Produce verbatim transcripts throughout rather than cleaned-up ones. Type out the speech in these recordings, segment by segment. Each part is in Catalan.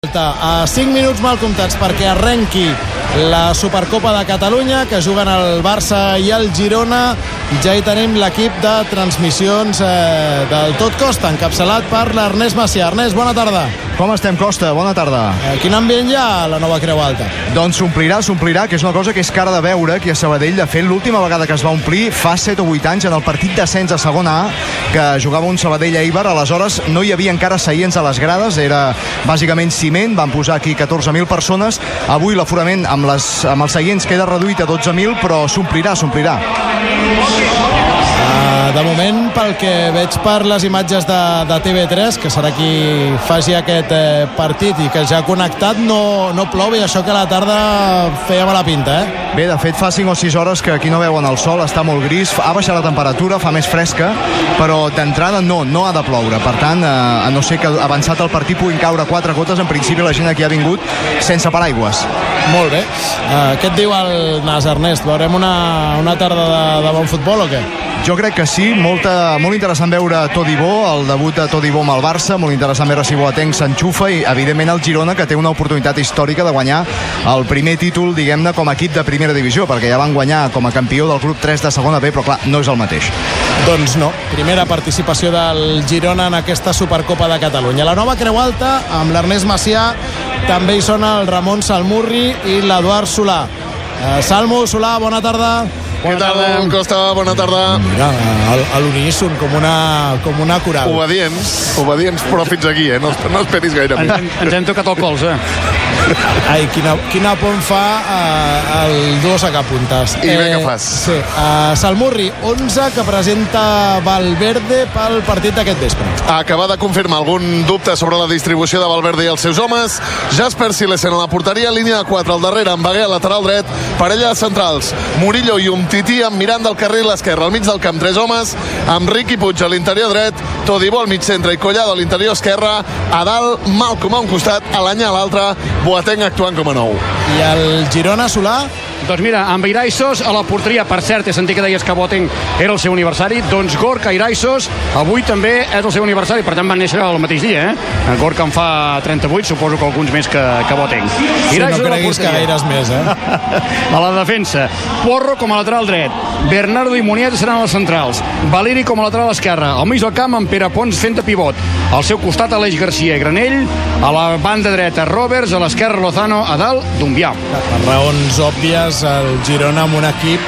A cinc minuts mal comptats perquè arrenqui la Supercopa de Catalunya, que juguen el Barça i el Girona. Ja hi tenim l'equip de transmissions eh, del Tot Costa, encapçalat per l'Ernest Macià. Ernest, bona tarda. Com estem, Costa? Bona tarda. Eh, quin ambient hi ha a la nova Creu Alta? Doncs s'omplirà, s'omplirà, que és una cosa que és cara de veure, que a Sabadell, de fet, l'última vegada que es va omplir fa set o vuit anys en el partit d'ascens a segona A, que jugava un Sabadell-Eibar. Aleshores no hi havia encara seients a les grades, era bàsicament ciment, van posar aquí catorze mil persones. Avui l'aforament amb, les, amb els seients queda reduït a dotze mil, però s'omplirà, s'omplirà. Uh, de moment, pel que veig per les imatges de, de T V tres, que serà qui faci aquest eh, partit i que ja ha connectat, no, no plou, i això que a la tarda feia mala pinta, eh? Bé, de fet, fa cinc o sis hores que aquí no veuen el sol, està molt gris, ha baixat la temperatura, fa més fresca, però d'entrada no, no ha de ploure. Per tant, eh, a no ser que avançat el partit puguin caure quatre gotes, en principi la gent aquí ha vingut sense paraigües. Molt bé. Uh, què et diu el Nas, Ernest? Veurem una, una tarda de, de bon futbol o què? Jo crec que sí, molta, molt interessant veure Todibó, el debut de Todibó amb el Barça, molt interessant veure si Boateng s'enxufa, i evidentment el Girona, que té una oportunitat històrica de guanyar el primer títol, diguem-ne, com a equip de primera divisió, perquè ja van guanyar com a campió del grup tres de segona B, però clar, no és el mateix. Doncs no, primera participació del Girona en aquesta Supercopa de Catalunya. La nova Creu Alta, amb l'Ernest Macià, també hi sona el Ramon Salmurri i l'Eduard Solà. Uh, Salmo, Solà, bona tarda. Bona tarda, Costa, bona tarda. Mira, a l'uníson, com una, com una coral. Obedients, obedients, però fins aquí, eh? No, no esperis gaire més. Ens, ens hem tocat el cols, eh? Ai, quina, quina por em fa uh, el dues a cap puntes. I bé que fas. Sí, uh, Salmurri, onze que presenta Valverde pel partit d'aquest vespre. Acaba de confirmar algun dubte sobre la distribució de Valverde i els seus homes. Jasper Silesen a la porteria, línia de quatre al darrere, amb Bagué al lateral dret, parella centrals, Murillo i Umtiti amb Miranda al carril esquerre, al mig del camp, tres homes, amb Riqui Puig a l'interior dret, Todibó al mig centre i Collado a l'interior esquerre, a dalt, Malcom a un costat, a l'any a l'altre, Boateng actuant com a nou. I el Girona, Solà? Doncs mira, amb Iraisos a la porteria, per cert, he sentit que deies que Boateng era el seu aniversari, doncs Gorka Iraisos avui també és el seu aniversari, per tant van néixer el mateix dia, eh? En Gorka en fa trenta-vuit, suposo que alguns més que, que Boateng. Sí, no creguis que gaires més, eh? A la defensa, Porro com a lateral dret, Bernardo i Munier seran les centrals, Valeri com a lateral esquerre, al mig del camp amb Pere Pons fent de pivot, al seu costat Aleix Garcia i Granell, a la banda dreta Roberts, a l'esquerra Lozano, a dalt Dumbià. Per raons òbvies, el Girona amb un equip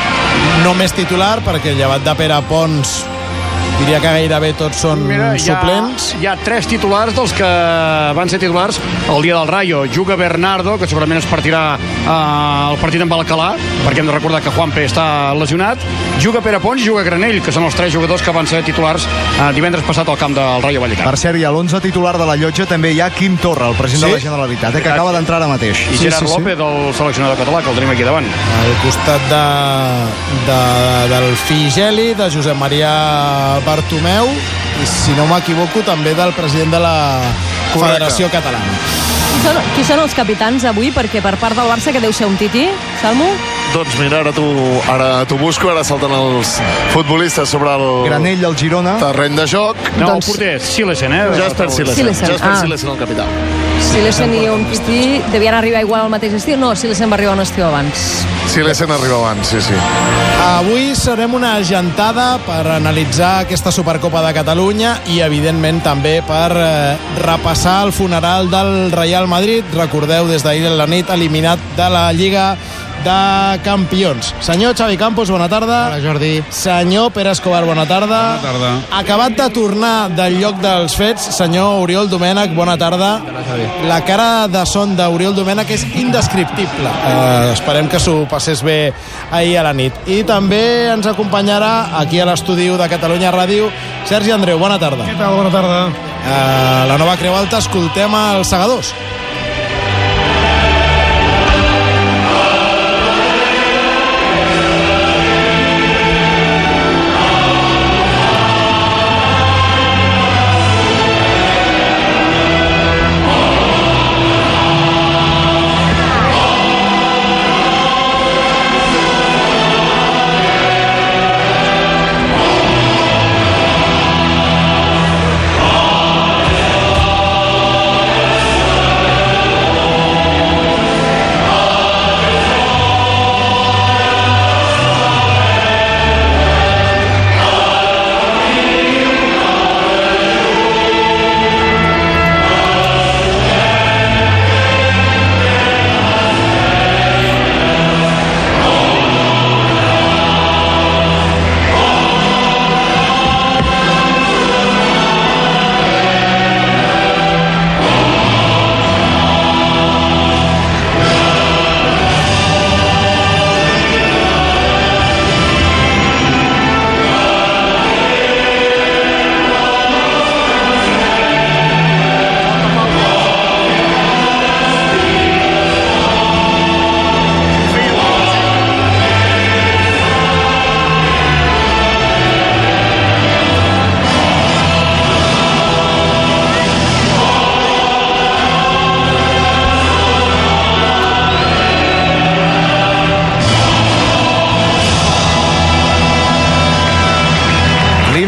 no més titular, perquè llevat de Pere Pons diria que gairebé tots són Mira, hi ha, suplents. Hi ha tres titulars dels que van ser titulars el dia del Rayo. Juga Bernardo, que segurament es partirà eh, el partit amb Alcalà, perquè hem de recordar que Juanpe està lesionat. Juga Pere Pons i juga Granell, que són els tres jugadors que van ser titulars eh, divendres passat al camp del Rayo Vallecano. Per cert, i a l'onze titular de la llotja també hi ha Quim Torra, el president sí? de la Generalitat, eh, que acaba d'entrar ara mateix. I sí, Gerard sí, sí. López, el seleccionador català, que el tenim aquí davant. Al costat de, de, del Figeli, de Josep Maria Bartomeu, i si no m'equivoco també del president de la Correcte. Federació Catalana. Qui són, qui són els capitans avui? Perquè per part del Barça, que deu ser un tití, Salmo? Doncs mira, ara t'ho ara t'ho busco, ara salten els futbolistes sobre el Granell al Girona, terreny de joc. No, doncs... el porter, Silesen, eh? Jasper Silesen, Silesen. Jasper Ah. Silesen, el capità. Silesen i un tití devien arribar igual al mateix estiu? No, Silesen va arribar un estiu abans. Silesen arriba abans, sí, sí. Avui serem una agentada per analitzar aquesta Supercopa de Catalunya i, evidentment, també per eh, repassar el funeral del Real Madrid. Recordeu, des d'ahir a la nit, eliminat de la Lliga de Campions. Senyor Xavi Campos, bona tarda. Hola, Jordi. Senyor Pere Escobar, bona tarda. Bona tarda. Acabat de tornar del lloc dels fets, senyor Oriol Domènech, bona tarda. La cara de son d'Oriol Domènech és indescriptible. Eh, esperem que s'ho passés bé ahir a la nit. I també ens acompanyarà aquí a l'estudi de Catalunya Ràdio Sergi Andreu, bona tarda. Què tal? Bona tarda. Eh, la nova Creu Alta, escoltem els segadors.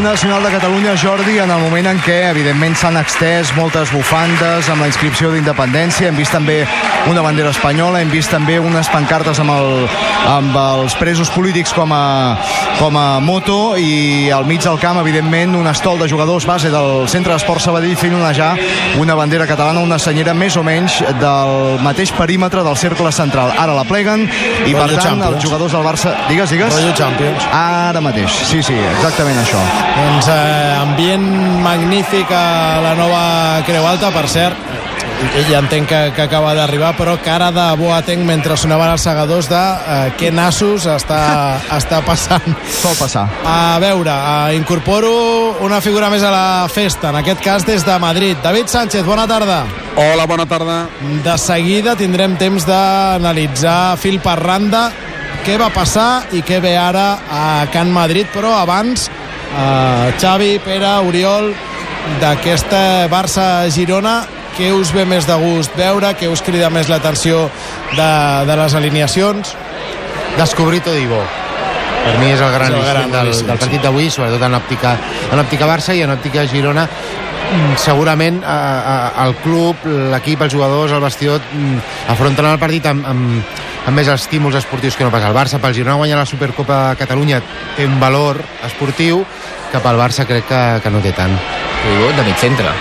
l'himne nacional de Catalunya, Jordi, en el moment en què, evidentment, s'han extès moltes bufandes amb la inscripció d'independència. Hem vist també una bandera espanyola, hem vist també unes pancartes amb, el, amb els presos polítics com a, com a moto, i al mig del camp, evidentment, un estol de jugadors base del Centre d'Esport Sabadell fent onejar una bandera catalana, una senyera més o menys del mateix perímetre del cercle central. Ara la pleguen i, per tant, Champions. Els jugadors del Barça... Digues, digues. Rotllo Champions. Ara mateix. Sí, sí, exactament això. Doncs eh, ambient magnífic a la nova Creu Alta, per cert. Ja entenc que, que acaba d'arribar, però cara de Boateng mentre sonaven els segadors de eh, què nassos està, està passant. Sol passar. A veure, eh, incorporo una figura més a la festa, en aquest cas des de Madrid. David Sánchez, bona tarda. Hola, bona tarda. De seguida tindrem temps d'analitzar fil per randa què va passar i què ve ara a Can Madrid, però abans eh, Xavi, Pere, Oriol, d'aquesta Barça-Girona, què us ve més de gust veure, què us crida més l'atenció de, de les alineacions? Descobrir Todibo. Per mi és el gran, és el gran del, del, del partit d'avui, sobretot en òptica, en òptica Barça i en òptica Girona. Segurament a, a, el club, l'equip, els jugadors, el vestidor afronten el partit amb, amb, amb més estímuls esportius que no pas el Barça. Pel Girona guanyar la Supercopa de Catalunya té un valor esportiu que pel Barça crec que, que no té tant. Todibo de mig centre.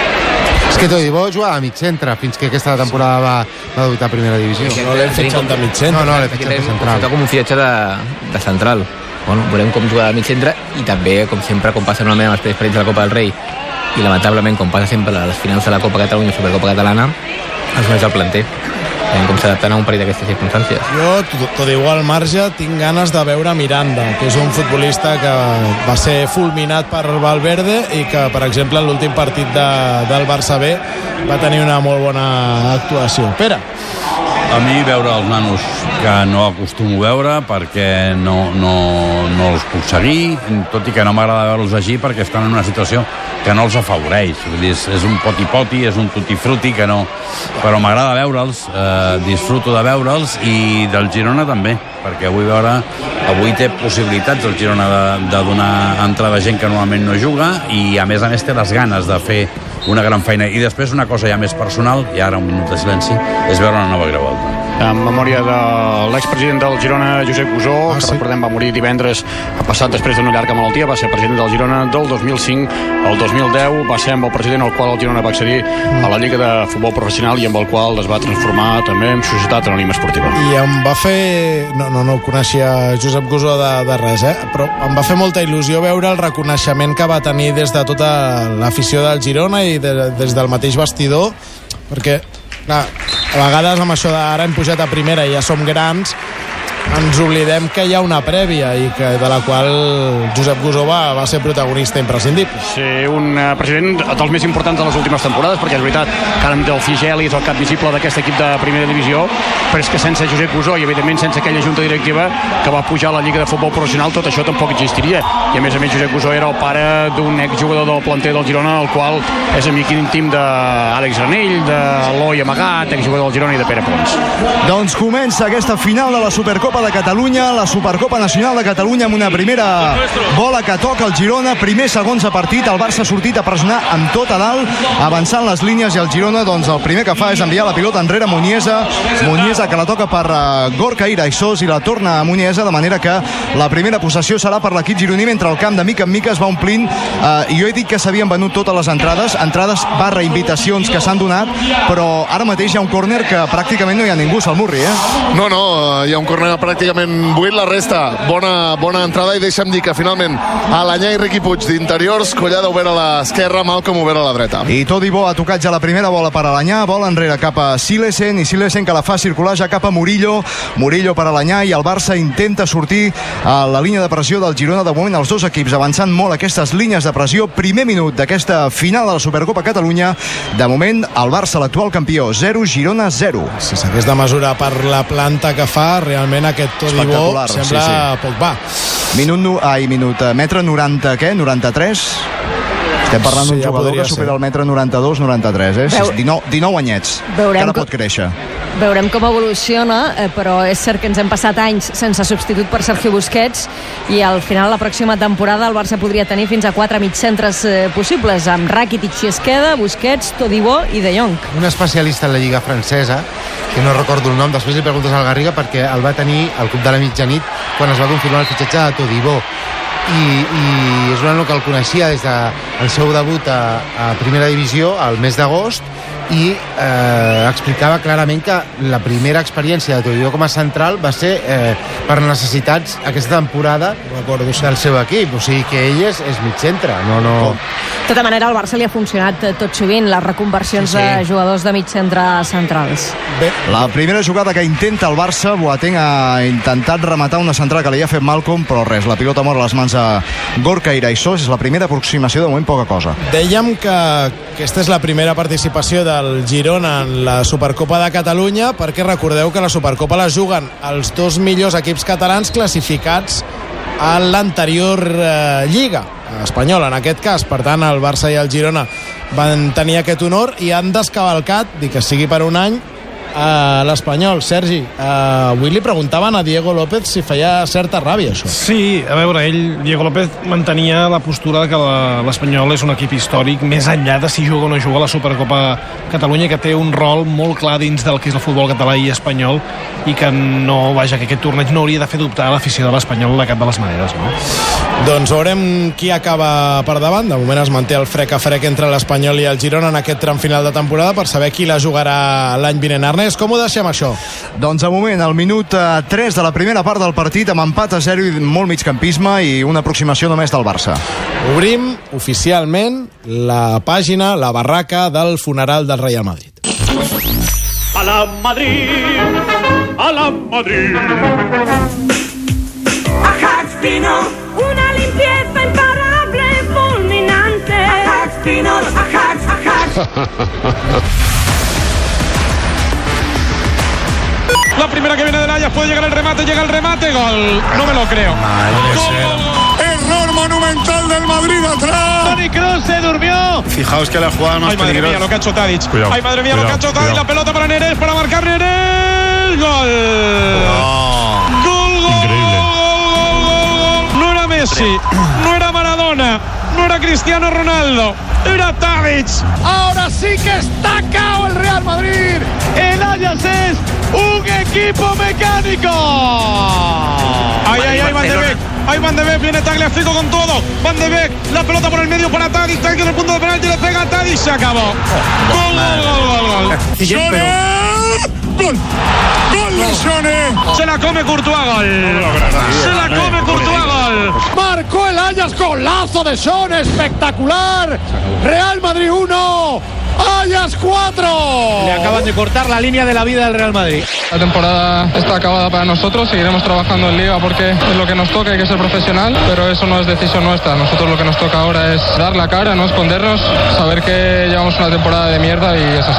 És que Todibo jugava a mig centre fins que aquesta temporada va, va debutar a primera divisió. No l'hem fitxat de mig centre. No, no, l'hem fitxat de central. Com un fitxatge de, de central. Bueno, veurem com jugar a mig centre i també, com sempre, com passa normalment amb els experients de la Copa del Rei i lamentablement, com passa sempre a les finals de la Copa Catalunya i Supercopa Catalana, els més del planter. Veiem com s'adapten a un partit d'aquestes circumstàncies. Jo, tot igual al marge, tinc ganes de veure Miranda, que és un futbolista que va ser fulminat per Valverde i que, per exemple, en l'últim partit de, del Barça B va tenir una molt bona actuació. Pere. A mi veure els nanos que no acostumo a veure perquè no, no, no els puc seguir, tot i que no m'agrada veure'ls així perquè estan en una situació que no els afavoreix. Vull dir, és, és un poti-poti, és un tutti-frutti que no... Però m'agrada veure'ls, eh, disfruto de veure'ls, i del Girona també, perquè vull veure... Avui té possibilitats el Girona de, de donar entrada a gent que normalment no juga, i a més a més té les ganes de fer una gran feina. I després una cosa ja més personal, i ara un minut de silenci, és veure una nova Creu Alta. En memòria de l'expresident del Girona, Josep Gusó, ah, que sí? recordem va morir divendres passat després d'una llarga malaltia, va ser president del Girona del dos mil cinc al dos mil deu, va ser amb el president al qual el Girona va accedir a la Lliga de Futbol Professional i amb el qual es va transformar també en Societat Anònima Esportiva. I em va fer... No, no, no coneixia Josep Gusó de, de res, eh? Però em va fer molta il·lusió veure el reconeixement que va tenir des de tota l'afició del Girona i de, des del mateix vestidor, perquè clar, a vegades amb això d'ara hem pujat a primera i ja som grans, ens oblidem que hi ha una prèvia i que de la qual Josep Gusó va, va ser protagonista imprescindible. Sí, un uh, president dels més importants de les últimes temporades, perquè és veritat que ara del Figeli és el cap visible d'aquest equip de primera divisió, però és que sense Josep Gusó i evidentment sense aquella junta directiva que va pujar a la Lliga de Futbol Professional, tot això tampoc existiria. I a més a més Josep Gusó era el pare d'un exjugador del planter del Girona, el qual és amic íntim d'Àlex Granell, d'Eloi Amagat, exjugador del Girona, i de Pere Pons. Doncs comença aquesta final de la Supercopa de Catalunya, la Supercopa Nacional de Catalunya, amb una primera bola que toca el Girona, primer segons de partit, el Barça ha sortit a pressionar amb tot a dalt, avançant les línies, i el Girona, doncs el primer que fa és enviar la pilota enrere a Muniesa, Muniesa que la toca per uh, Gorka Iraisós i la torna a Muniesa, de manera que la primera possessió serà per l'equip gironí, mentre el camp de mica en mica es va omplint, uh, i jo he dit que s'havien venut totes les entrades, entrades barra invitacions que s'han donat, però ara mateix hi ha un córner que pràcticament no hi ha ningú, Salmurri, eh? No, no, hi ha un córner pràcticament buit, la resta bona, bona entrada, i deixa'm dir que finalment Alanyà i Riqui Puig d'interiors, Collada obert a l'esquerra, Malcom obert a la dreta. I Todibo ha tocat ja la primera bola per Alanyà, bola enrere cap a Silesen, i Silesen que la fa circular ja cap a Murillo, Murillo per Alanyà, i el Barça intenta sortir a la línia de pressió del Girona. De moment els dos equips avançant molt aquestes línies de pressió. Primer minut d'aquesta final de la Supercopa Catalunya, de moment el Barça, l'actual campió, zero, Girona zero. Si s'hagués de mesurar per la planta que fa, realment aquest Todibo sembla sí, sí. poc va. Minut, ai, minut, metre noranta, què? noranta-tres? Estem parlant d'un Sí, ja jugador podria que supera ser. el metre noranta-dos noranta-tres, eh? Veu- dinou, dinou anyets. Veurem Encara com- pot créixer. Veurem com evoluciona, eh, però és cert que ens hem passat anys sense substitut per Sergio Busquets i al final, la pròxima temporada, el Barça podria tenir fins a quatre mitjcentres eh, possibles, amb Rakitic si es queda, Busquets, Todibo i De Jong. Un especialista en la Lliga francesa, que no recordo el nom, després li preguntes al Garriga perquè el va tenir al club de la mitjanit quan es va confirmar el fitxatge de Todibo. I, i és un nano que el coneixia des del seu debut a, a primera divisió al mes d'agost i eh, explicava clarament que la primera experiència de Todibo com a central va ser eh, per necessitats aquesta temporada del seu equip, o sigui que ell és, és mig centre, no, no... De tota manera, al Barça li ha funcionat eh, tot sovint les reconversions Sí, sí. de jugadors de mig centre centrals. Bé, La primera jugada que intenta el Barça, Boateng ha intentat rematar una central que li ha fet Malcom, però res, la pilota mor a les mans de Gorka Iraisó. És la primera aproximació, de moment poca cosa. dèiem que aquesta és la primera participació del Girona en la Supercopa de Catalunya, perquè recordeu que la Supercopa la juguen els dos millors equips catalans classificats a l'anterior eh, Lliga espanyola, en aquest cas. Per tant, el Barça i el Girona van tenir aquest honor i han descavalcat, dic que sigui per un any, a l'Espanyol. Sergi, eh, avui li preguntaven a Diego López si feia certa ràbia, això. Sí, a veure, ell, Diego López, mantenia la postura de que la- l'Espanyol és un equip històric, més enllà de si juga o no juga a la Supercopa Catalunya, que té un rol molt clar dins del que és el futbol català i espanyol, i que no, vaja, que aquest torneig no hauria de fer dubtar l'afició de l'Espanyol de cap de les maneres, no? Doncs veurem qui acaba per davant. De moment es manté el frec a frec entre l'Espanyol i el Girona en aquest tram final de temporada per saber qui la jugarà l'any vinent. Ernest, com ho deixem, això? Doncs de moment, al minut eh, tres de la primera part del partit, amb empat a zero i molt migcampisme i una aproximació només del Barça. Obrim oficialment la pàgina, la barraca del funeral del Real Madrid. A la Madrid, a la Madrid. Ajax Fino, una limpieza imparable, fulminante. Ajax Fino, Ajax, Ajax. La primera que viene del Ajax, puede llegar el remate, llega el remate, gol. No me lo creo. Error monumental del Madrid atrás. Toni Kroos se durmió. Fijaos que la jugada más Ay, madre peligrosa. mía, lo que ha hecho Tadic. Cuidado, Ay, madre mía, lo que ha hecho cuidado, Tadic. La pelota para Neres, para marcar Neres. Gol. Gol, gol, Increíble. gol, gol, gol, gol. No era Messi, no era Maradona, no era Cristiano Ronaldo, era Tadic. Ahora sí que está cao el Real Madrid. El Ajax es un equipo mecánico. Ay, ay, ay, Van de Beek. Ay, Van de Beek, viene Tagliafico con todo. Van de Beek, la pelota por el medio para Tadic. Tadic en el punto de penalti, le pega a Tadic, se acabó. Gol, gol, gol, gol, gol. Gol. Gol de Sone. Se la come Courtois, gol. Se la come Courtois, gol. Marcó el Ajax, golazo de Son, espectacular. Real Madrid uno, Ajax cuatro. Le acaban de cortar la línea de la vida del Real Madrid. La temporada está acabada para nosotros, seguiremos trabajando en Liga porque es lo que nos toca, hay que ser profesional, pero eso no es decisión nuestra. Nosotros lo que nos toca ahora es dar la cara, no escondernos, saber que llevamos una temporada de mierda y es así.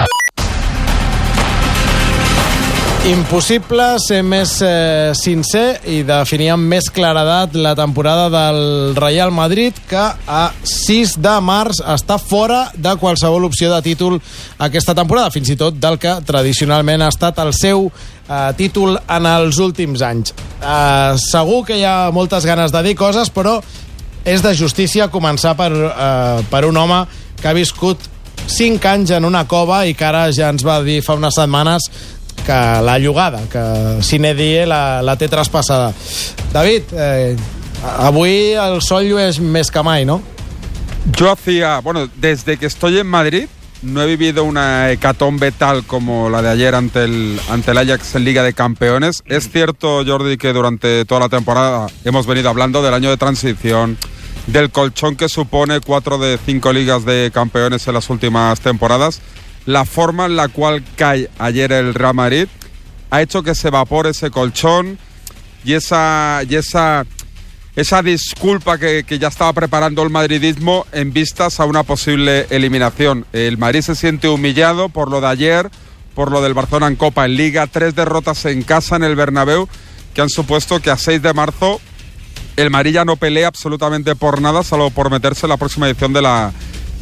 Impossible ser més eh, sincer i definir amb més claredat la temporada del Real Madrid, que a sis de març està fora de qualsevol opció de títol aquesta temporada, fins i tot del que tradicionalment ha estat el seu eh, títol en els últims anys. Eh, segur que hi ha moltes ganes de dir coses, però és de justícia començar per, eh, per un home que ha viscut cinc anys en una cova i que ara ja ens va dir fa unes setmanes que la llogada, que sine die la, la té traspassada. David, eh, avui el sol llueix més que mai, ¿no? Yo hacía, bueno, desde que estoy en Madrid no he vivido una hecatombe tal como la de ayer ante el, ante el Ajax en Liga de Campeones. Es cierto, Jordi, que durante toda la temporada hemos venido hablando del año de transición, del colchón que supone cuatro de cinco ligas de campeones en las últimas temporadas. La forma en la cual cae ayer el Real Madrid ha hecho que se evapore ese colchón y esa, y esa, esa disculpa que, que ya estaba preparando el madridismo en vistas a una posible eliminación. El Madrid se siente humillado por lo de ayer, por lo del Barcelona en Copa, en Liga, tres derrotas en casa en el Bernabéu que han supuesto que a seis de marzo el Madrid ya no pelea absolutamente por nada, salvo por meterse en la próxima edición de la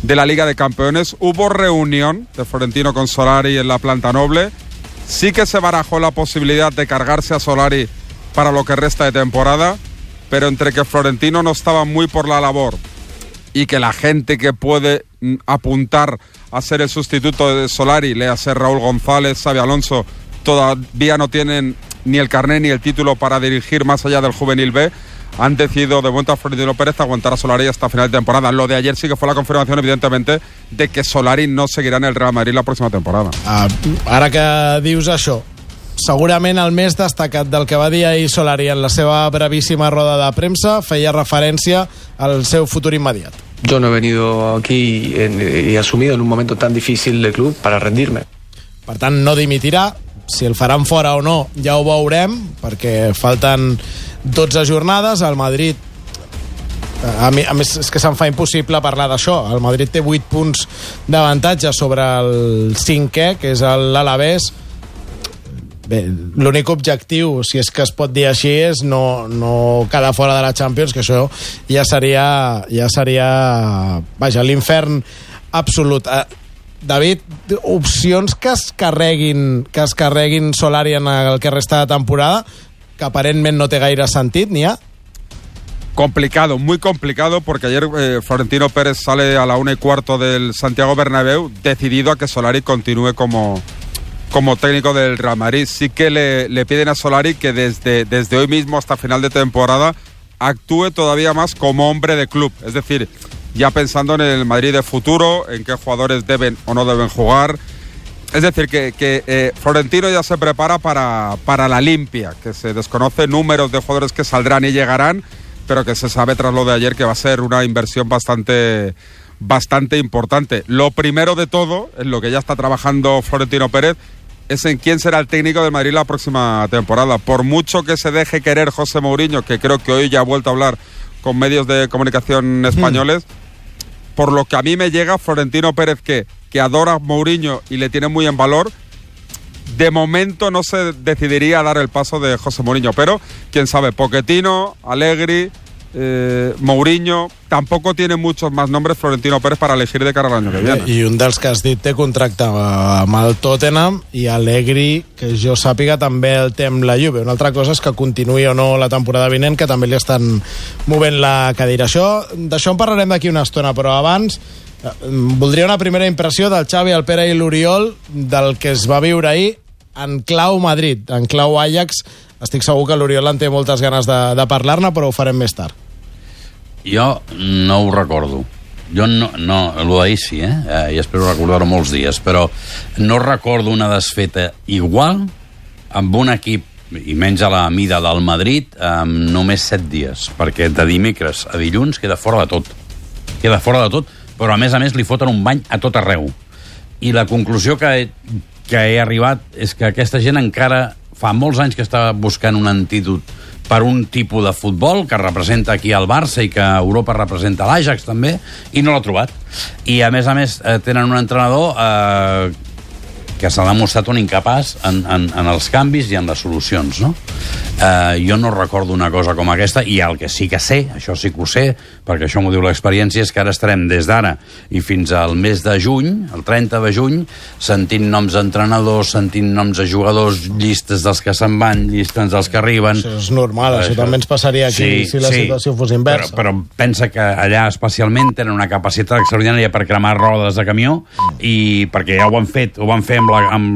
de la Liga de Campeones. Hubo reunión de Florentino con Solari en la planta noble. Sí que se barajó la posibilidad de cargarse a Solari para lo que resta de temporada, pero entre que Florentino no estaba muy por la labor y que la gente que puede apuntar a ser el sustituto de Solari, le hace Raúl González, Xabi Alonso, todavía no tienen ni el carné ni el título para dirigir más allá del Juvenil B, han decidido de momento a Florentino Pérez aguantar a Solari hasta final de temporada. Lo de ayer sí que fue la confirmación, evidentemente, de que Solari no seguirà en el Real Madrid la pròxima temporada. Ah, ara que dius això, segurament el més destacat del que va dir ahir Solari en la seva brevíssima roda de premsa feia referència al seu futur immediat. Yo no he venido aquí en, y asumido en un momento tan difícil del club para rendirme. Per tant, no dimitirà. Si el faran fora o no, ja ho veurem, perquè falten dotze jornades. El Madrid, a, mi, a més, és que se'm fa impossible parlar d'això. El Madrid té vuit punts d'avantatge sobre el cinquè, que és l'Alavés. Bé, l'únic objectiu, si és que es pot dir així, és no, no quedar fora de la Champions, que això ja seria, ja seria vaja, l'infern absolut. David, opcions que es carreguin, que es carreguin Solari en el que resta de temporada, que aparentment no té gaire sentit, n'hi ha? Complicado, muy complicado, porque ayer eh, Florentino Pérez sale a la una y cuarto del Santiago Bernabéu decidido a que Solari continúe como, como técnico del Real Madrid. Sí que le, le piden a Solari que desde, desde hoy mismo hasta final de temporada actúe todavía más como hombre de club, es decir, ya pensando en el Madrid de futuro, en qué jugadores deben o no deben jugar. Es decir, que, que eh, Florentino ya se prepara para, para la limpia, que se desconoce números de jugadores que saldrán y llegarán, pero que se sabe tras lo de ayer que va a ser una inversión bastante, bastante importante. Lo primero de todo, en lo que ya está trabajando Florentino Pérez, es en quién será el técnico del Madrid la próxima temporada. Por mucho que se deje querer José Mourinho, que creo que hoy ya ha vuelto a hablar con medios de comunicación españoles, mm. por lo que a mí me llega, Florentino Pérez, que, que adora a Mourinho y le tiene muy en valor, de momento no se decidiría a dar el paso de José Mourinho, pero quién sabe, Pochettino, Allegri, eh, Mourinho, tampoco tiene muchos más nombres Florentino Pérez para elegir de cara al año que viene. I un dels que has dit té contracte amb el Tottenham, i Allegri, que jo sàpiga, també el té amb la Juve. Una altra cosa és que continuï o no la temporada vinent, que també li estan movent la cadira. Això, d'això en parlarem d'aquí una estona, però abans voldria una primera impressió del Xavi, el Pere i l'Oriol del que es va viure ahir en clau Madrid, en clau Ajax. Estic segur que l'Oriol en té moltes ganes de, de parlar-ne, però ho farem més tard. Jo no ho recordo. Jo no, no lo d'ahir sí, eh? eh? I espero recordar-ho molts dies, però no recordo una desfeta igual amb un equip, i menys a la mida del Madrid, amb només set dies, perquè de dimecres a dilluns queda fora de tot. Queda fora de tot, però a més a més li foten un bany a tot arreu. I la conclusió que he, que he arribat és que aquesta gent encara fa molts anys que està buscant un antídot per un tipus de futbol que representa aquí el Barça i que Europa representa l'Ajax també, i no l'ha trobat. I a més a més eh, tenen un entrenador eh, que s'ha demostrat un incapaç en, en, en els canvis i en les solucions, no? Eh, jo no recordo una cosa com aquesta, i el que sí que sé, això sí que ho sé, perquè això m'ho diu l'experiència, és que ara estarem des d'ara i fins al mes de juny, el trenta de juny, sentint noms d'entrenadors, sentint noms de jugadors, llistes dels que se'n van, llistes dels que arriben. Això és normal, això, això també ens passaria aquí sí, si la sí, situació fos inversa. Però, però pensa que allà especialment tenen una capacitat extraordinària per cremar rodes de camió, i perquè ja ho han fet, ho van fer amb la, amb